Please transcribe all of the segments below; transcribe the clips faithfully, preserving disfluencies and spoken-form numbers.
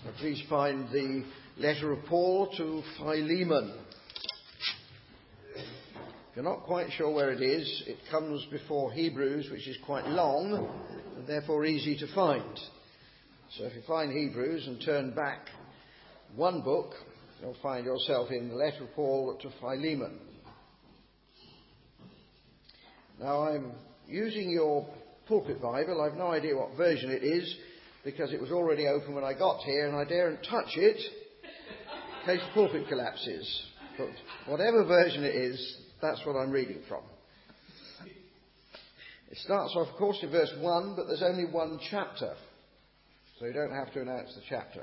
Please find the letter of Paul to Philemon. If you're not quite sure where it is, it comes before Hebrews, which is quite long and therefore easy to find. So if you find Hebrews and turn back one book, you'll find yourself in the letter of Paul to Philemon. Now, I'm using your pulpit Bible. I've no idea what version it is, because it was already open when I got here and I daren't touch it in case the pulpit collapses. But whatever version it is, that's what I'm reading from. It starts off, of course, in verse one, but there's only one chapter, so you don't have to announce the chapter.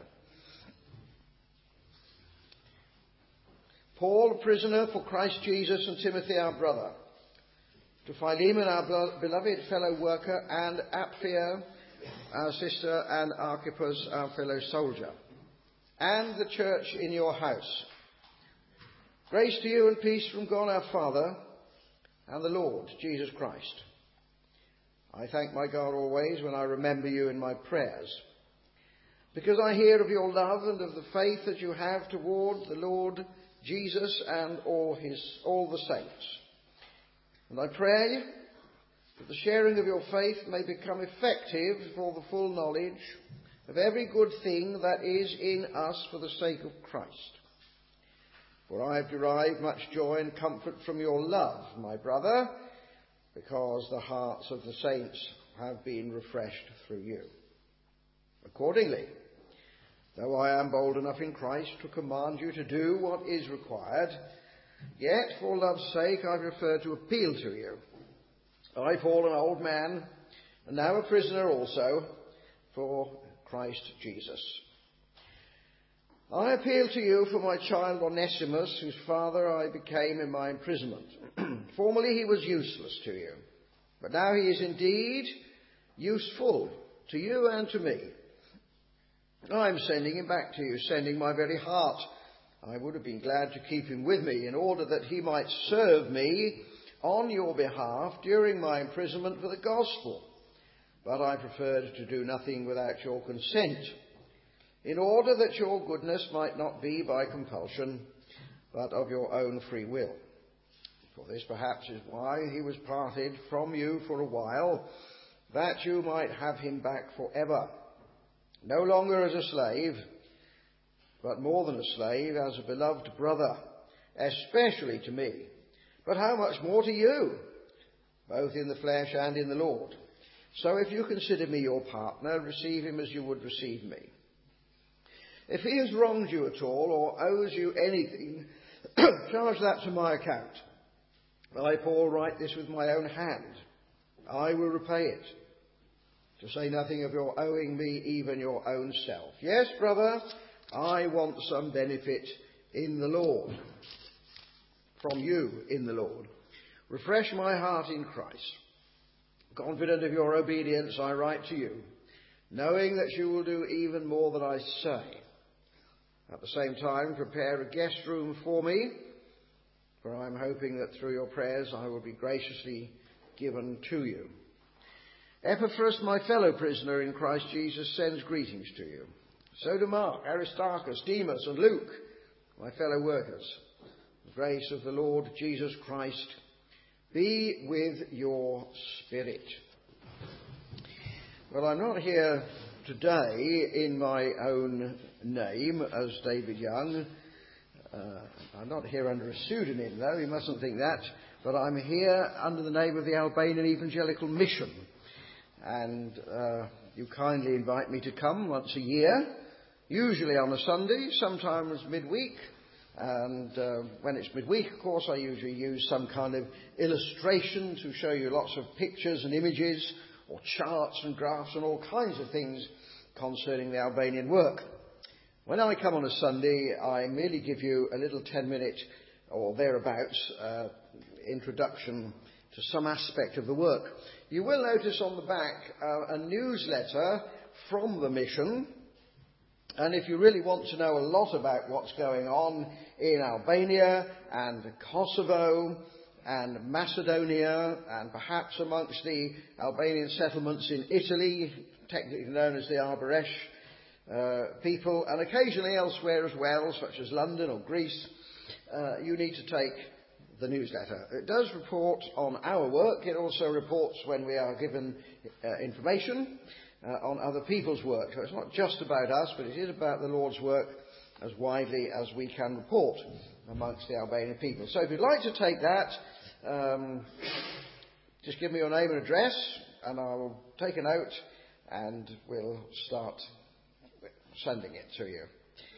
Paul, a prisoner for Christ Jesus, and Timothy, our brother, to Philemon, our beloved fellow worker, and Apphia, our sister, and Archippus, our fellow soldier, and the church in your house. Grace to you and peace from God our Father and the Lord Jesus Christ. I thank my God always when I remember you in my prayers, because I hear of your love and of the faith that you have toward the Lord Jesus and all his all the saints. And I pray that the sharing of your faith may become effective for the full knowledge of every good thing that is in us for the sake of Christ. For I have derived much joy and comfort from your love, my brother, because the hearts of the saints have been refreshed through you. Accordingly, though I am bold enough in Christ to command you to do what is required, yet for love's sake I prefer to appeal to you. I, Paul, an old man, and now a prisoner also, for Christ Jesus. I appeal to you for my child Onesimus, whose father I became in my imprisonment. Formerly he was useless to you, but now he is indeed useful to you and to me. I am sending him back to you, sending my very heart. I would have been glad to keep him with me in order that he might serve me on your behalf during my imprisonment for the gospel. But I preferred to do nothing without your consent, in order that your goodness might not be by compulsion, but of your own free will. For this perhaps is why he was parted from you for a while, that you might have him back forever, no longer as a slave, but more than a slave, as a beloved brother, especially to me, but how much more to you, both in the flesh and in the Lord. So if you consider me your partner, receive him as you would receive me. If he has wronged you at all, or owes you anything, charge that to my account. I, Paul, write this with my own hand. I will repay it, to say nothing of your owing me even your own self. Yes, brother, I want some benefit in the Lord, from you in the Lord. Refresh my heart in Christ. Confident of your obedience, I write to you, knowing that you will do even more than I say. At the same time, prepare a guest room for me, for I am hoping that through your prayers I will be graciously given to you. Epaphras, my fellow prisoner in Christ Jesus, sends greetings to you. So do Mark, Aristarchus, Demas, and Luke, my fellow workers. The grace of the Lord Jesus Christ be with your spirit. Well, I'm not here today in my own name as David Young. Uh, I'm not here under a pseudonym, though. You mustn't think that. But I'm here under the name of the Albanian Evangelical Mission. And uh, you kindly invite me to come once a year, usually on a Sunday, sometimes midweek. And uh, when it's midweek, of course, I usually use some kind of illustration to show you lots of pictures and images, or charts and graphs and all kinds of things concerning the Albanian work. When I come on a Sunday, I merely give you a little ten-minute or thereabouts uh, introduction to some aspect of the work. You will notice on the back uh, a newsletter from the mission. And if you really want to know a lot about what's going on in Albania and Kosovo and Macedonia and perhaps amongst the Albanian settlements in Italy, technically known as the Arboresh uh, people, and occasionally elsewhere as well, such as London or Greece, uh, you need to take the newsletter. It does report on our work. It also reports when we are given uh, information uh, on other people's work. So it's not just about us, but it is about the Lord's work as widely as we can report amongst the Albanian people. So if you'd like to take that, um, just give me your name and address, and I'll take a note, and we'll start sending it to you.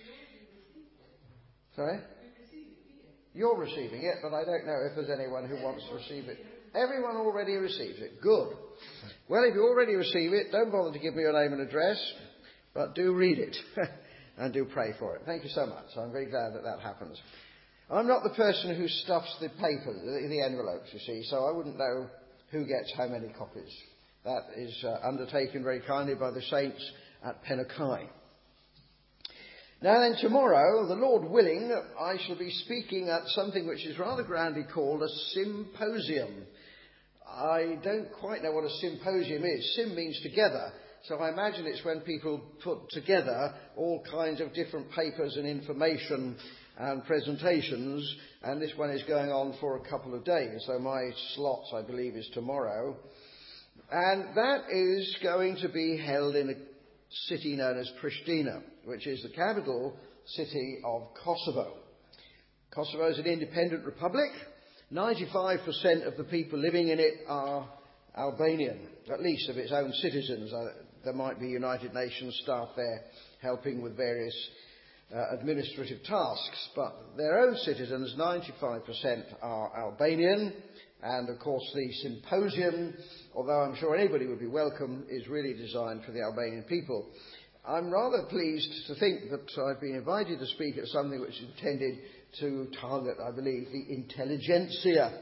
Sorry? You're receiving it, but I don't know if there's anyone who wants to receive it. Everyone already receives it. Good. Well, if you already receive it, don't bother to give me your name and address, but do read it and do pray for it. Thank you so much. I'm very glad that that happens. I'm not the person who stuffs the paper, the, the envelopes, you see, so I wouldn't know who gets how many copies. That is uh, undertaken very kindly by the saints at Pennakai. Now then, tomorrow, the Lord willing, I shall be speaking at something which is rather grandly called a symposium. I don't quite know what a symposium is. Sim means together, so I imagine it's when people put together all kinds of different papers and information and presentations, and this one is going on for a couple of days, so my slot, I believe, is tomorrow. And that is going to be held in a city known as Pristina, which is the capital city of Kosovo. Kosovo is an independent republic. ninety-five percent of the people living in it are Albanian, at least of its own citizens. Uh, there might be United Nations staff there helping with various uh, administrative tasks, but their own citizens, ninety-five percent are Albanian. And of course the symposium, although I'm sure anybody would be welcome, is really designed for the Albanian people. I'm rather pleased to think that I've been invited to speak at something which is intended to target, I believe, the intelligentsia.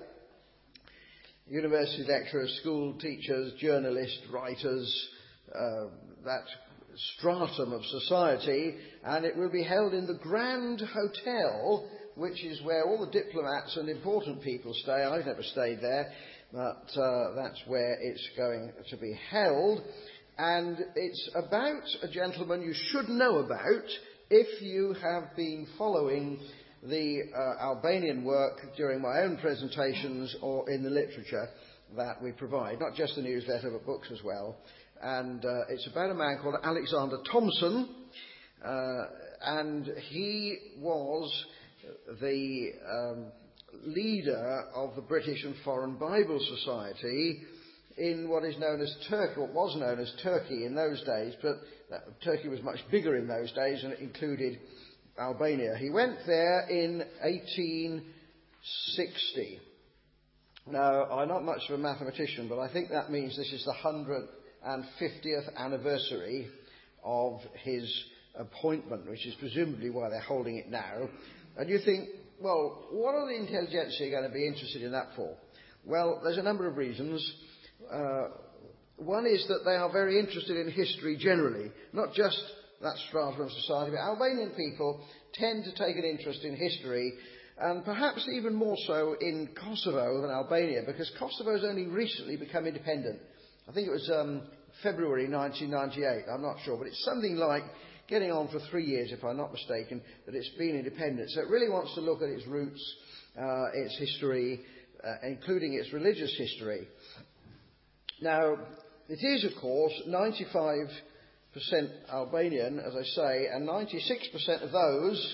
University lecturers, school teachers, journalists, writers, uh, that stratum of society, and it will be held in the Grand Hotel, which is where all the diplomats and important people stay. I've never stayed there, but uh, that's where it's going to be held. And it's about a gentleman you should know about if you have been following the uh, Albanian work during my own presentations or in the literature that we provide. Not just the newsletter, but books as well. And uh, it's about a man called Alexander Thomson, uh, and he was the um, leader of the British and Foreign Bible Society in what is known as Turkey, what was known as Turkey in those days, but uh, Turkey was much bigger in those days and it included Albania. He went there in eighteen sixty. Now, I'm not much of a mathematician, but I think that means this is the one hundred fiftieth anniversary of his appointment, which is presumably why they're holding it now. And you think, well, what are the intelligentsia going to be interested in that for? Well, there's a number of reasons. Uh, one is that they are very interested in history generally, not just that stratum of society, but Albanian people tend to take an interest in history, and perhaps even more so in Kosovo than Albania, because Kosovo has only recently become independent. I think it was um, February nineteen ninety-eight, I'm not sure, but it's something like getting on for three years, if I'm not mistaken, that it's been independent. So it really wants to look at its roots, uh, its history, uh, including its religious history. Now, it is, of course, ninety-five percent Albanian, as I say, and ninety-six percent of those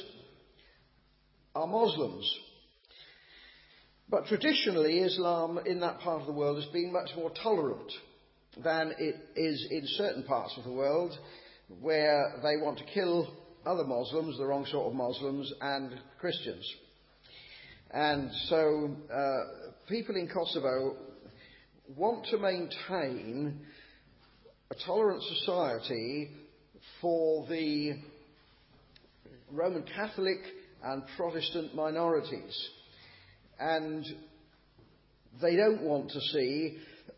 are Muslims. But traditionally, Islam in that part of the world has been much more tolerant than it is in certain parts of the world, where they want to kill other Muslims, the wrong sort of Muslims, and Christians. And so uh, people in Kosovo want to maintain a tolerant society for the Roman Catholic and Protestant minorities. And they don't want to see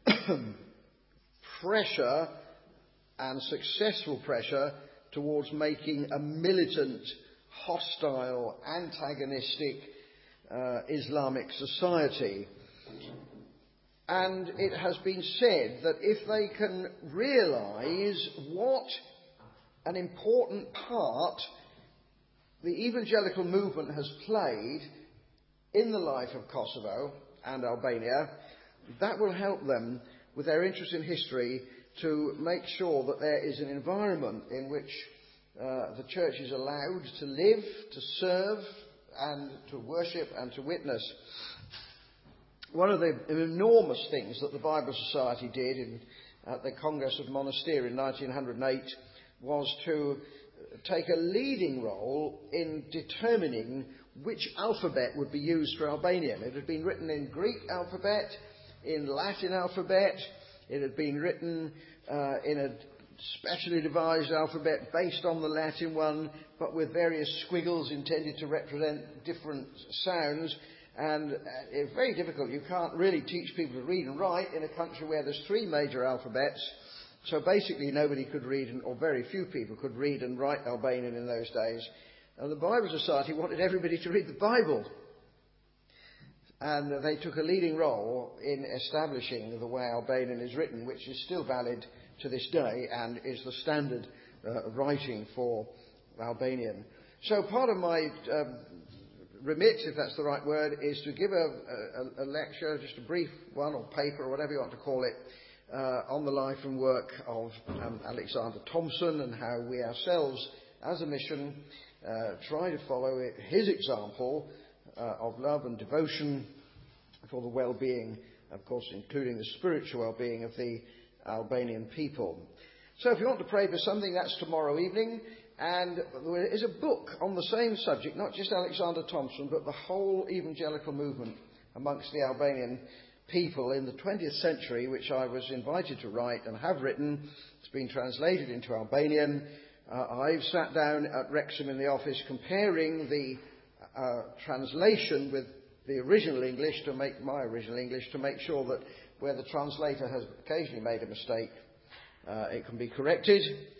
pressure and successful pressure towards making a militant, hostile, antagonistic uh, Islamic society. And it has been said that if they can realise what an important part the evangelical movement has played in the life of Kosovo and Albania, that will help them with their interest in history to make sure that there is an environment in which uh, the church is allowed to live, to serve, and to worship and to witness. One of the enormous things that the Bible Society did in, at the Congress of Monastir in nineteen oh eight was to take a leading role in determining which alphabet would be used for Albanian. It had been written in Greek alphabet, in Latin alphabet. It had been written uh, in a specially devised alphabet based on the Latin one, but with various squiggles intended to represent different sounds. And uh, it's very difficult. You can't really teach people to read and write in a country where there's three major alphabets. So basically nobody could read, or very few people could read and write Albanian in those days. And the Bible Society wanted everybody to read the Bible. And they took a leading role in establishing the way Albanian is written, which is still valid to this day and is the standard uh, writing for Albanian. So part of my um, remit, if that's the right word, is to give a, a, a lecture, just a brief one, or paper, or whatever you want to call it, Uh, on the life and work of um, Alexander Thomson, and how we ourselves, as a mission, uh, try to follow it, his example uh, of love and devotion for the well-being, of course, including the spiritual well-being of the Albanian people. So if you want to pray for something, that's tomorrow evening. And there is a book on the same subject, not just Alexander Thomson, but the whole evangelical movement amongst the Albanian people in the twentieth century, which I was invited to write and have written. It's been translated into Albanian. Uh, I've sat down at Wrexham in the office comparing the uh, translation with the original English to make my original English, to make sure that where the translator has occasionally made a mistake, uh, it can be corrected.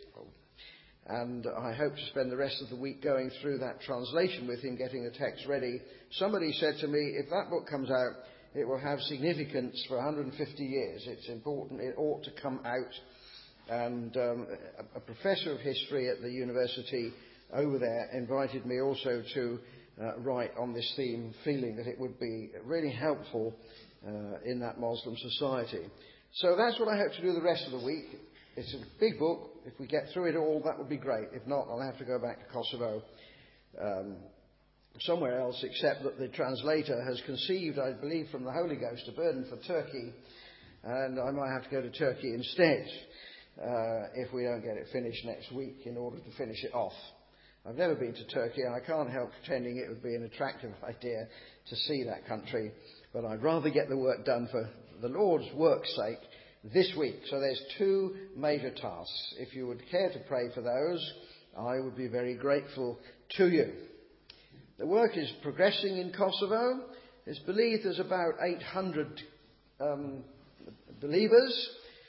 And I hope to spend the rest of the week going through that translation with him, getting the text ready. Somebody said to me, if that book comes out, it will have significance for one hundred fifty years. It's important. It ought to come out. And um, a, a professor of history at the university over there invited me also to uh, write on this theme, feeling that it would be really helpful uh, in that Muslim society. So that's what I hope to do the rest of the week. It's a big book. If we get through it all, that would be great. If not, I'll have to go back to Kosovo. Um, somewhere else, except that the translator has conceived, I believe, from the Holy Ghost, a burden for Turkey, and I might have to go to Turkey instead uh, if we don't get it finished next week, in order to finish it off. I've never been to Turkey, and I can't help pretending it would be an attractive idea to see that country, but I'd rather get the work done for the Lord's work's sake this week. So there's two major tasks. If you would care to pray for those, I would be very grateful to you. The work is progressing in Kosovo. It's believed there's about eight hundred um, believers,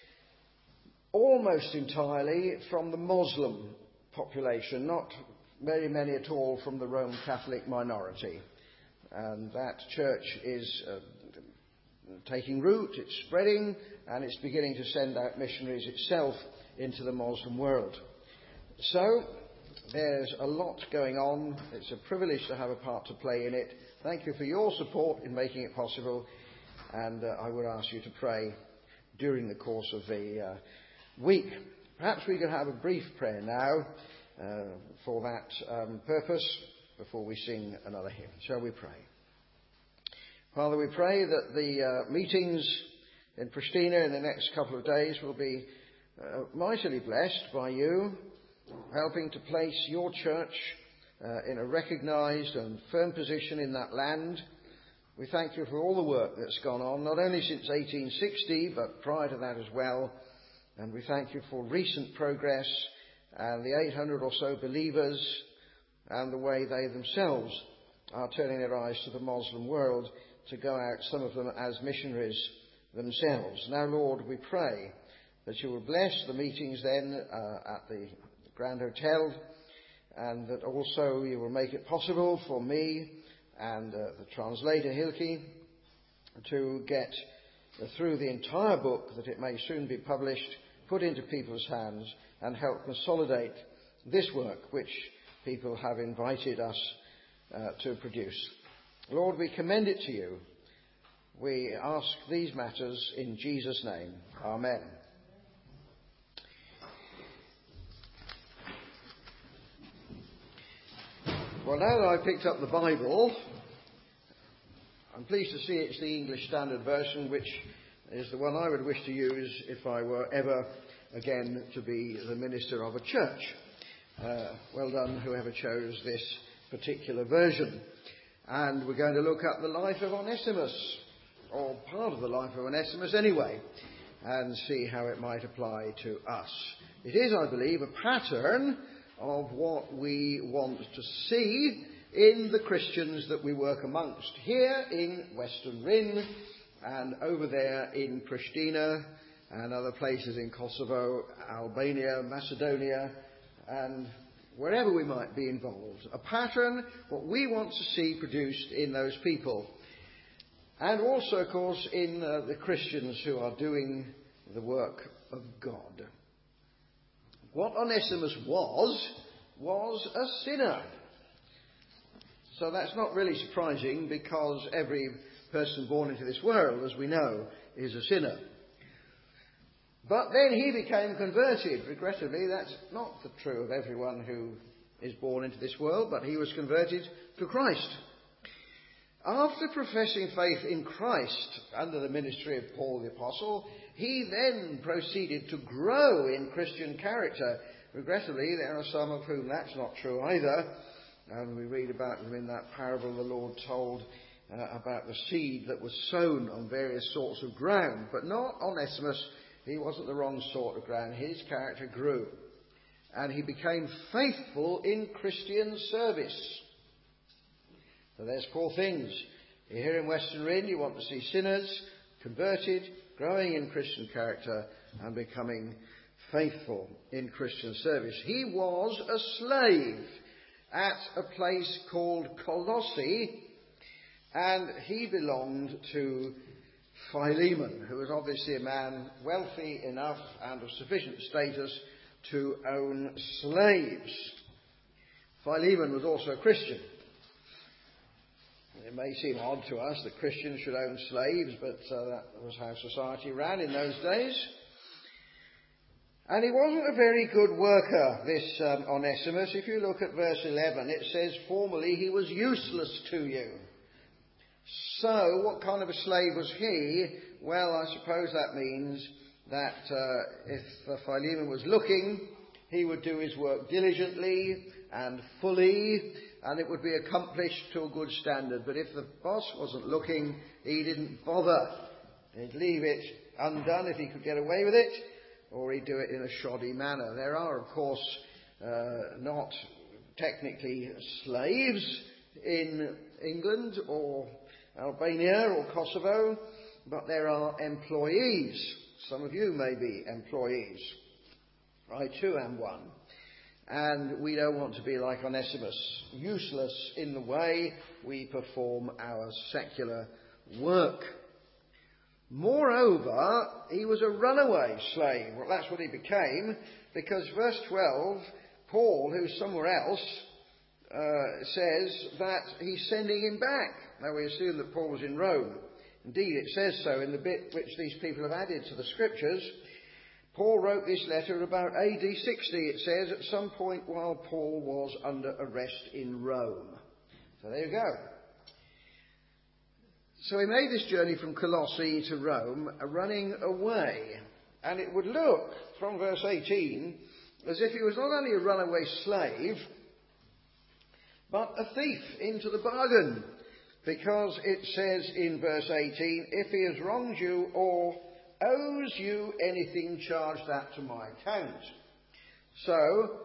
almost entirely from the Muslim population, not very many at all from the Roman Catholic minority. And that church is uh, taking root, it's spreading, and it's beginning to send out missionaries itself into the Muslim world. So, there's a lot going on. It's a privilege to have a part to play in it. Thank you for your support in making it possible. And uh, I would ask you to pray during the course of the uh, week. Perhaps we could have a brief prayer now uh, for that um, purpose before we sing another hymn. Shall we pray? Father, we pray that the uh, meetings in Pristina in the next couple of days will be uh, mightily blessed by you, helping to place your church uh, in a recognised and firm position in that land. We thank you for all the work that's gone on, not only since eighteen sixty, but prior to that as well. And we thank you for recent progress and the eight hundred or so believers and the way they themselves are turning their eyes to the Muslim world to go out, some of them as missionaries themselves. Now, Lord, we pray that you will bless the meetings then uh, at the Grand Hotel, and that also you will make it possible for me and uh, the translator Hilke to get uh, through the entire book, that it may soon be published, put into people's hands, and help consolidate this work which people have invited us uh, to produce. Lord, we commend it to you. We ask these matters in Jesus' name. Amen. Well, now that I've picked up the Bible, I'm pleased to see it's the English Standard Version, which is the one I would wish to use if I were ever again to be the minister of a church. Uh, well done, whoever chose this particular version. And we're going to look at the life of Onesimus, or part of the life of Onesimus anyway, and see how it might apply to us. It is, I believe, a pattern of what we want to see in the Christians that we work amongst, here in Western Rin and over there in Pristina and other places in Kosovo, Albania, Macedonia, and wherever we might be involved. A pattern, what we want to see produced in those people. And also, of course, in uh, the Christians who are doing the work of God. What Onesimus was, was a sinner. So that's not really surprising, because every person born into this world, as we know, is a sinner. But then he became converted. Regrettably, that's not the true of everyone who is born into this world, but he was converted to Christ. After professing faith in Christ under the ministry of Paul the Apostle, he then proceeded to grow in Christian character. Regrettably, there are some of whom that's not true either. And we read about them in that parable the Lord told uh, about the seed that was sown on various sorts of ground. But not Onesimus. He wasn't the wrong sort of ground. His character grew. And he became faithful in Christian service. So there's four things. Here in Western Rin, you want to see sinners converted, growing in Christian character, and becoming faithful in Christian service. He was a slave at a place called Colossae, and he belonged to Philemon, who was obviously a man wealthy enough and of sufficient status to own slaves. Philemon was also a Christian. It may seem odd to us that Christians should own slaves, but uh, that was how society ran in those days. And he wasn't a very good worker, this um, Onesimus. If you look at verse eleven, it says, "Formerly he was useless to you." So, what kind of a slave was he? Well, I suppose that means that uh, if uh, Philemon was looking, he would do his work diligently and fully, and it would be accomplished to a good standard. But if the boss wasn't looking, he didn't bother. He'd leave it undone if he could get away with it, or he'd do it in a shoddy manner. There are, of course, uh, not technically slaves in England or Albania or Kosovo, but there are employees. Some of you may be employees. I too am one. And we don't want to be like Onesimus, useless in the way we perform our secular work. Moreover, he was a runaway slave. Well, that's what he became, because verse twelve, Paul, who's somewhere else, uh, says that he's sending him back. Now, we assume that Paul was in Rome. Indeed, it says so in the bit which these people have added to the scriptures. Paul wrote this letter about A D sixty, it says, at some point while Paul was under arrest in Rome. So there you go. So he made this journey from Colossae to Rome, running away. And it would look, from verse eighteen, as if he was not only a runaway slave, but a thief into the bargain. Because it says in verse eighteen, "If he has wronged you or owes you anything, charge that to my account." So,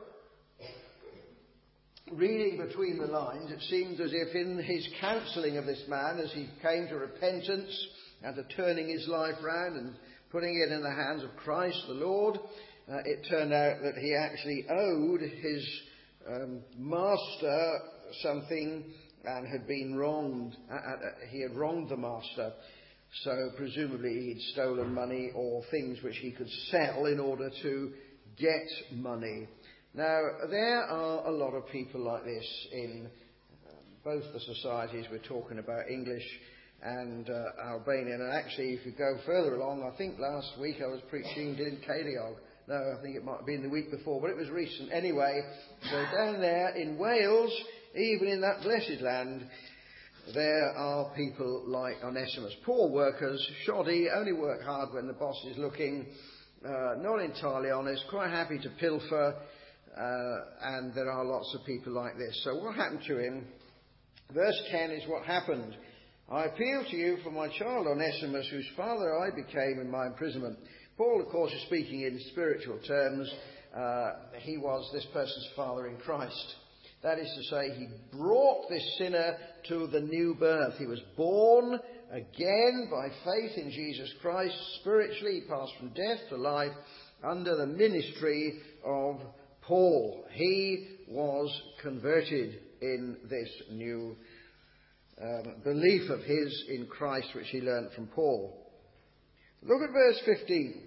reading between the lines, it seems as if in his counselling of this man, as he came to repentance and to turning his life round and putting it in the hands of Christ the Lord, uh, it turned out that he actually owed his um, master something and had been wronged. Uh, uh, he had wronged the master. So presumably he'd stolen money or things which he could sell in order to get money. Now, there are a lot of people like this in um, both the societies we're talking about, English and uh, Albanian. And actually, if you go further along, I think last week I was preaching in Ceiliog. No, I think it might have been the week before, but it was recent. Anyway, so down there in Wales, even in that blessed land, there are people like Onesimus. Poor workers, shoddy, only work hard when the boss is looking, uh, not entirely honest, quite happy to pilfer, uh, and there are lots of people like this. So what happened to him? Verse ten is what happened. I appeal to you for my child Onesimus, whose father I became in my imprisonment. Paul, of course, is speaking in spiritual terms. Uh, he was this person's father in Christ. That is to say, he brought this sinner to the new birth. He was born again by faith in Jesus Christ. Spiritually, he passed from death to life under the ministry of Paul. He was converted in this new um, belief of his in Christ, which he learnt from Paul. Look at verse fifteen.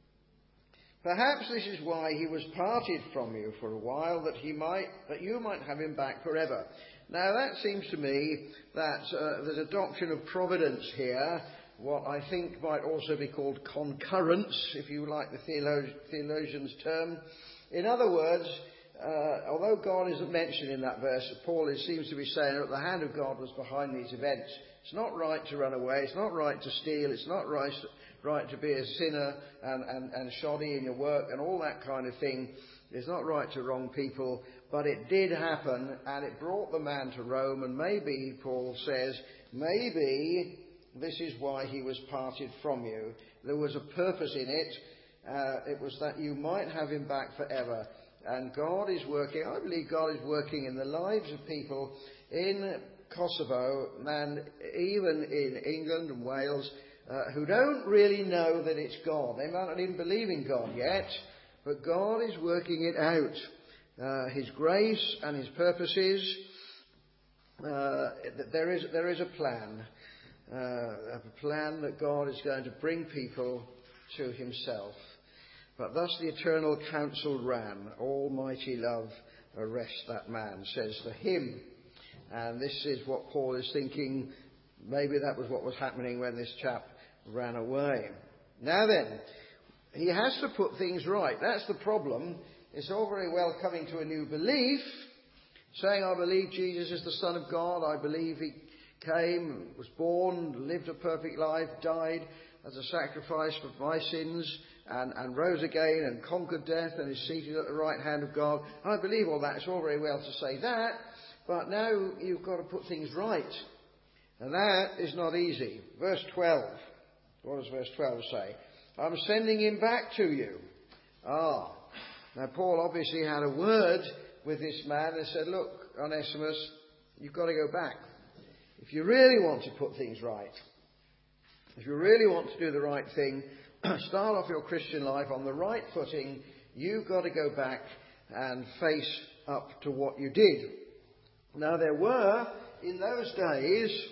Perhaps this is why he was parted from you for a while, that he might, that you might have him back forever. Now that seems to me that uh, there's a doctrine of providence here, what I think might also be called concurrence, if you like the theolog- theologian's term. In other words, uh, although God isn't mentioned in that verse, Paul is, seems to be saying that the hand of God was behind these events. It's not right to run away. It's not right to steal. It's not right, right to be a sinner and, and, and shoddy in your work and all that kind of thing. It's not right to wrong people. But it did happen, and it brought the man to Rome. And maybe, Paul says, maybe this is why he was parted from you. There was a purpose in it. Uh, it was that you might have him back forever. And God is working, I believe God is working in the lives of people in Kosovo and even in England and Wales uh, who don't really know that it's God. They might not even believe in God yet, but God is working it out. Uh, his grace and his purposes, uh, there is there is a plan. Uh, a plan that God is going to bring people to himself. But thus the eternal counsel ran, Almighty love arrest that man, says the hymn. And this is what Paul is thinking. Maybe that was what was happening when this chap ran away. Now then, he has to put things right. That's the problem. It's all very well coming to a new belief, saying, I believe Jesus is the Son of God. I believe he came, was born, lived a perfect life, died as a sacrifice for my sins, and, and rose again and conquered death and is seated at the right hand of God. I believe all that. It's all very well to say that. But now you've got to put things right. And that is not easy. Verse twelve. What does verse twelve say? I'm sending him back to you. Ah. Now Paul obviously had a word with this man and said, look, Onesimus, you've got to go back. If you really want to put things right, if you really want to do the right thing, start off your Christian life on the right footing, you've got to go back and face up to what you did. Now there were, in those days,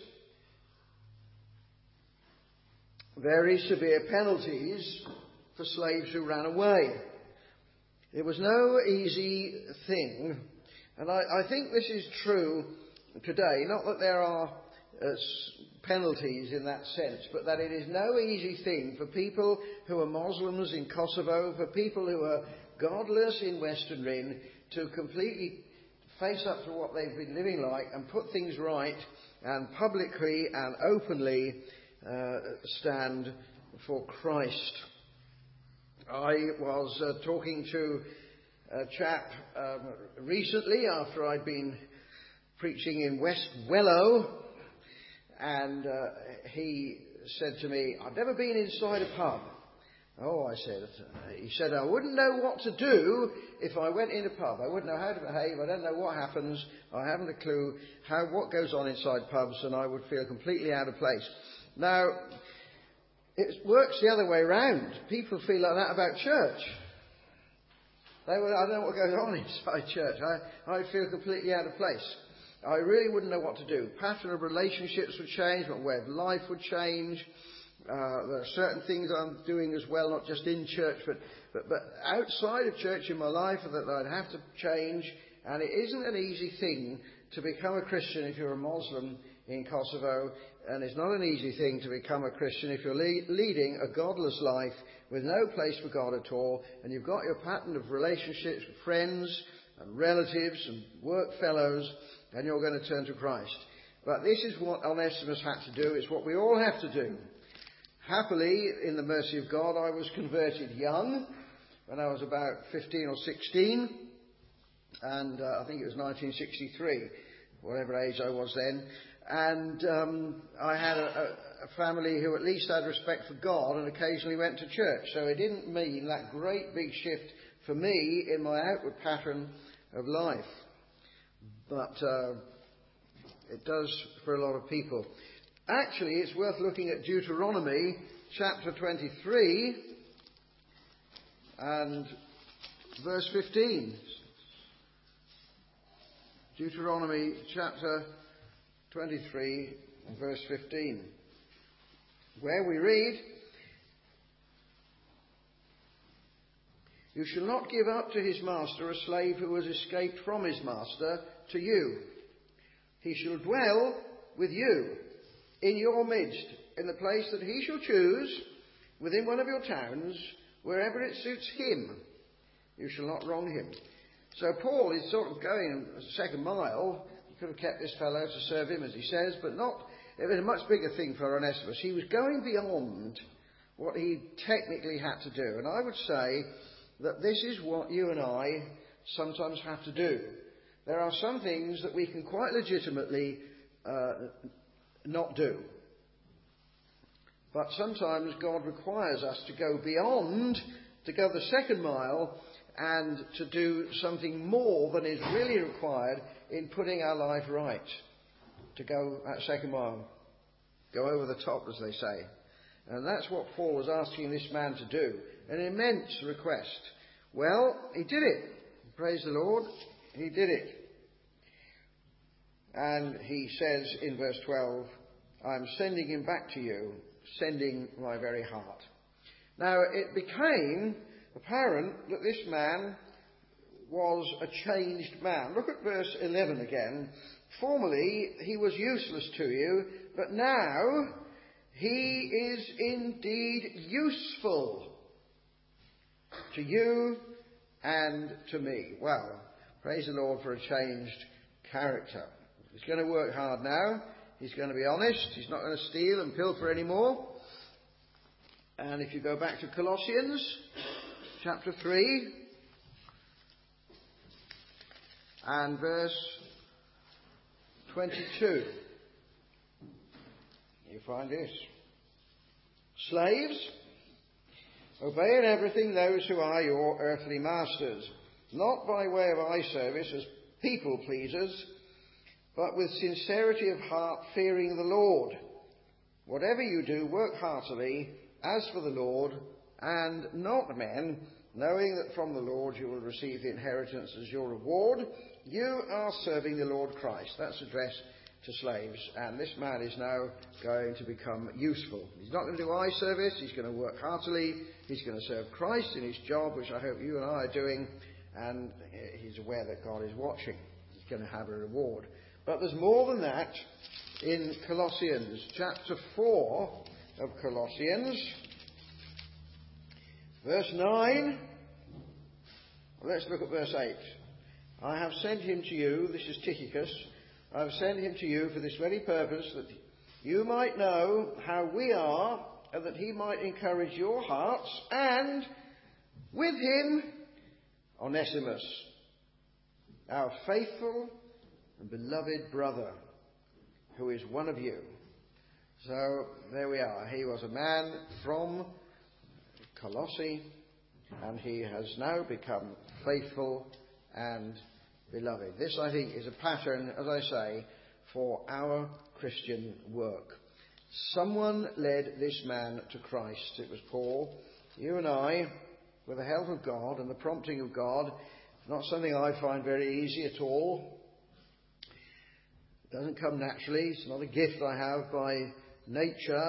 very severe penalties for slaves who ran away. It was no easy thing. And I, I think this is true today. Not that there are uh, penalties in that sense, but that it is no easy thing for people who are Muslims in Kosovo, for people who are godless in Western Rim, to completely face up to what they've been living like and put things right and publicly and openly uh, stand for Christ. I was uh, talking to a chap um, recently after I'd been preaching in West Wellow, and uh, he said to me, I've never been inside a pub. Oh, I said, he said, I wouldn't know what to do if I went in a pub. I wouldn't know how to behave. I don't know what happens. I haven't a clue how what goes on inside pubs, and I would feel completely out of place. Now, it works the other way round. People feel like that about church. They would, I don't know what goes on inside church. I, I feel completely out of place. I really wouldn't know what to do. Pattern of relationships would change. My way of life would change. Uh, there are certain things I'm doing as well, not just in church, but, but, but outside of church in my life that I'd have to change. And it isn't an easy thing to become a Christian if you're a Muslim in Kosovo. And it's not an easy thing to become a Christian if you're le- leading a godless life with no place for God at all. And you've got your pattern of relationships with friends and relatives and work fellows, and you're going to turn to Christ. But this is what Onesimus had to do. It's what we all have to do. Happily, in the mercy of God, I was converted young when I was about fifteen or sixteen. And uh, I think it was nineteen sixty-three, whatever age I was then. And um, I had a, a, a family who at least had respect for God and occasionally went to church. So it didn't mean that great big shift for me in my outward pattern of life. But uh, it does for a lot of people. Actually, it's worth looking at Deuteronomy chapter twenty-three and verse fifteen. Deuteronomy chapter twenty-three and verse fifteen, where we read, "You shall not give up to his master a slave who has escaped from his master to you. He shall dwell with you in your midst, in the place that he shall choose, within one of your towns, wherever it suits him. You shall not wrong him." So Paul is sort of going a second mile. He could have kept this fellow to serve him, as he says, but not. It was a much bigger thing for Onesimus. He was going beyond what he technically had to do. And I would say that this is what you and I sometimes have to do. There are some things that we can quite legitimately uh, not do. But sometimes God requires us to go beyond, to go the second mile, and to do something more than is really required in putting our life right. To go that second mile. Go over the top, as they say. And that's what Paul was asking this man to do. An immense request. Well, he did it. Praise the Lord. He did it. And he says in verse twelve, "I'm sending him back to you, sending my very heart." Now, it became apparent that this man was a changed man. Look at verse eleven again. "Formerly he was useless to you, but now he is indeed useful to you and to me." Well, praise the Lord for a changed character. He's going to work hard now. He's going to be honest. He's not going to steal and pilfer anymore. And if you go back to Colossians chapter three and verse twenty-two, you find this. "Slaves, obey in everything those who are your earthly masters, not by way of eye service as people pleasers, but with sincerity of heart, fearing the Lord. Whatever you do, work heartily, as for the Lord, and not men, knowing that from the Lord you will receive the inheritance as your reward. You are serving the Lord Christ." That's addressed to slaves. And this man is now going to become useful. He's not going to do eye service. He's going to work heartily. He's going to serve Christ in his job, which I hope you and I are doing. And he's aware that God is watching. He's going to have a reward. But there's more than that in Colossians, chapter four of Colossians, verse nine. Let's look at verse eight. "I have sent him to you," this is Tychicus, "I have sent him to you for this very purpose, that you might know how we are, and that he might encourage your hearts, and with him Onesimus, our faithful and beloved brother, who is one of you." So there we are. He was a man from Colossae, and he has now become faithful and beloved. This, I think, is a pattern, as I say, for our Christian work. Someone led this man to Christ. It was Paul. You and I, with the help of God and the prompting of God, not something I find very easy at all. It doesn't come naturally. It's not a gift I have by nature,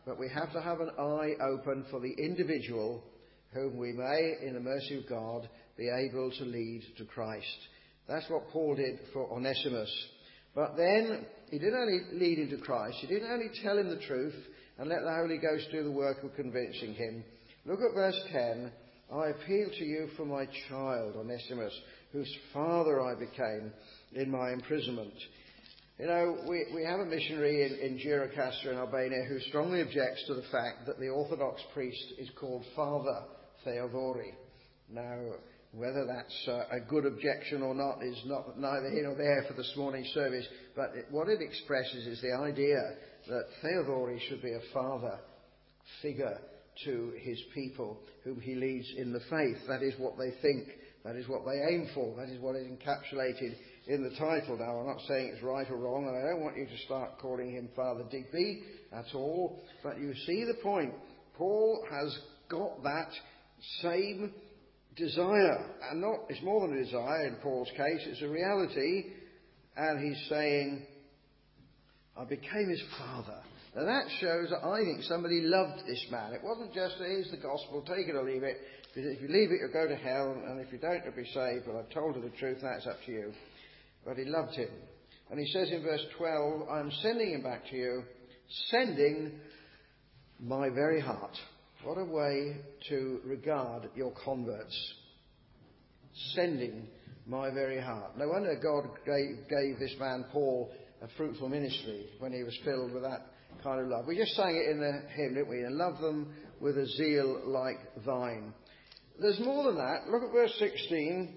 but we have to have an eye open for the individual whom we may, in the mercy of God, be able to lead to Christ. That's what Paul did for Onesimus. But then, he didn't only lead him to Christ, he didn't only tell him the truth and let the Holy Ghost do the work of convincing him. Look at verse ten. I appeal to you for my child, Onesimus, whose father I became in my imprisonment. You know, we, we have a missionary in, in Gjirokastra in Albania who strongly objects to the fact that the Orthodox priest is called Father Theodori. Now, whether that's uh, a good objection or not is not neither here nor there for this morning's service, but it, what it expresses is the idea that Theodori should be a father figure to his people whom he leads in the faith. That is what they think, that is what they aim for, that is what is encapsulated in the title. Now, I'm not saying it's right or wrong, and I don't want you to start calling him Father Digby at all, but you see the point. Paul has got that same desire, and not, it's more than a desire in Paul's case, it's a reality, and he's saying, I became his father. Now that shows that I think somebody loved this man. It wasn't just, here's the gospel, take it or leave it. If you leave it, you'll go to hell, and if you don't, you'll be saved. But I've told you the truth, that's up to you. But he loved him. And he says in verse twelve, I'm sending him back to you, sending my very heart. What a way to regard your converts. Sending my very heart. No wonder God gave, gave this man Paul a fruitful ministry when he was filled with that kind of love. We just sang it in the hymn, didn't we? And love them with a zeal like thine. There's more than that. Look at verse sixteen.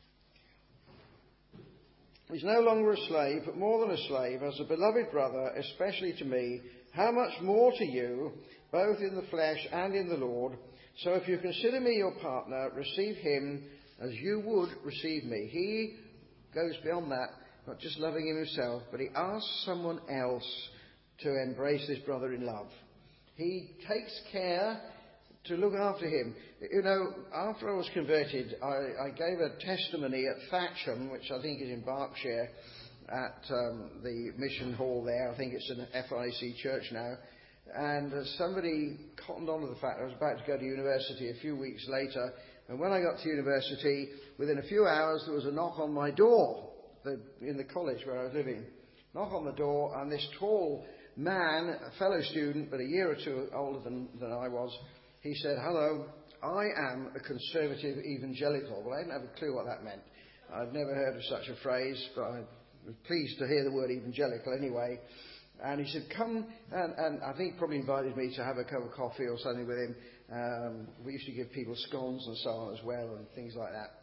He's no longer a slave, but more than a slave, as a beloved brother, especially to me. How much more to you, both in the flesh and in the Lord? So if you consider me your partner, receive him as you would receive me. He goes beyond that, not just loving him himself, but he asks someone else to embrace this brother in love. He takes care to look after him. You know, after I was converted, I, I gave a testimony at Thatcham, which I think is in Berkshire, at um, the mission hall there. I think it's an F I C church now. And uh, somebody cottoned on to the fact I was about to go to university a few weeks later. And when I got to university, within a few hours, there was a knock on my door the, in the college where I was living. Knock on the door, and this tall man, a fellow student, but a year or two older than, than I was, he said, hello, I am a conservative evangelical. Well, I didn't have a clue what that meant. I'd never heard of such a phrase, but I was pleased to hear the word evangelical anyway. And he said, come, and, and I think he probably invited me to have a cup of coffee or something with him. Um, we used to give people scones and so on as well, and things like that.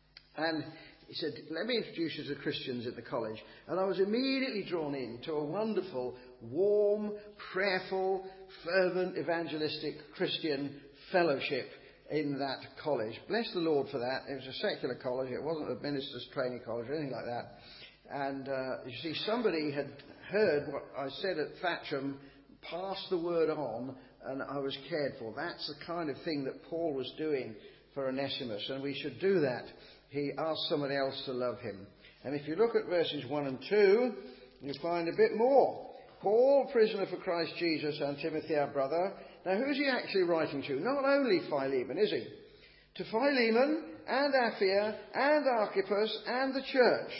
And he said, let me introduce you to Christians at the college. And I was immediately drawn in to a wonderful, warm, prayerful, fervent, evangelistic Christian fellowship in that college. Bless the Lord for that. It was a secular college. It wasn't a minister's training college or anything like that. And uh, you see, somebody had heard what I said at Thatcham, passed the word on, and I was cared for. That's the kind of thing that Paul was doing for Onesimus, and we should do that. He asked someone else to love him. And if you look at verses one and two, you find a bit more. Paul, prisoner for Christ Jesus, and Timothy, our brother. Now, who's he actually writing to? Not only Philemon, is he? To Philemon, and Apphia, and Archippus, and the church.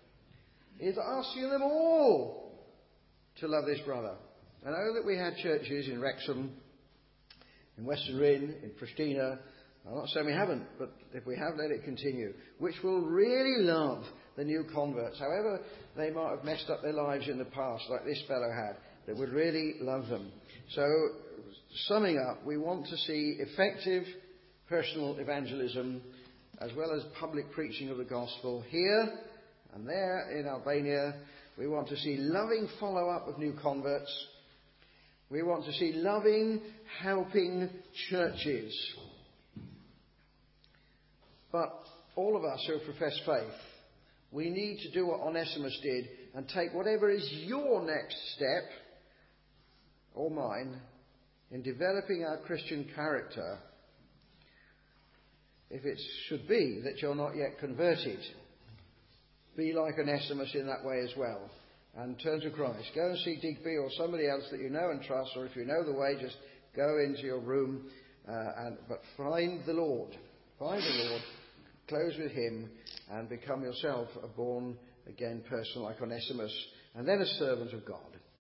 He's asking them all to love this brother. I know that we had churches in Wrexham, in Western Rin, in Pristina. I'm not saying we haven't, but if we have, let it continue. Which will really love the new converts, however they might have messed up their lives in the past, like this fellow had. They would really love them. So, summing up, we want to see effective personal evangelism as well as public preaching of the gospel here and there in Albania. We want to see loving follow-up of new converts. We want to see loving, helping churches. But all of us who profess faith, we need to do what Onesimus did and take whatever is your next step, or mine, in developing our Christian character. If it should be that you're not yet converted, be like Onesimus in that way as well. and turn to Christ. Go and see Digby or somebody else that you know and trust, or if you know the way, just go into your room, uh, and but find the Lord. Find the Lord, close with him, and become yourself a born-again person like Onesimus, and then a servant of God.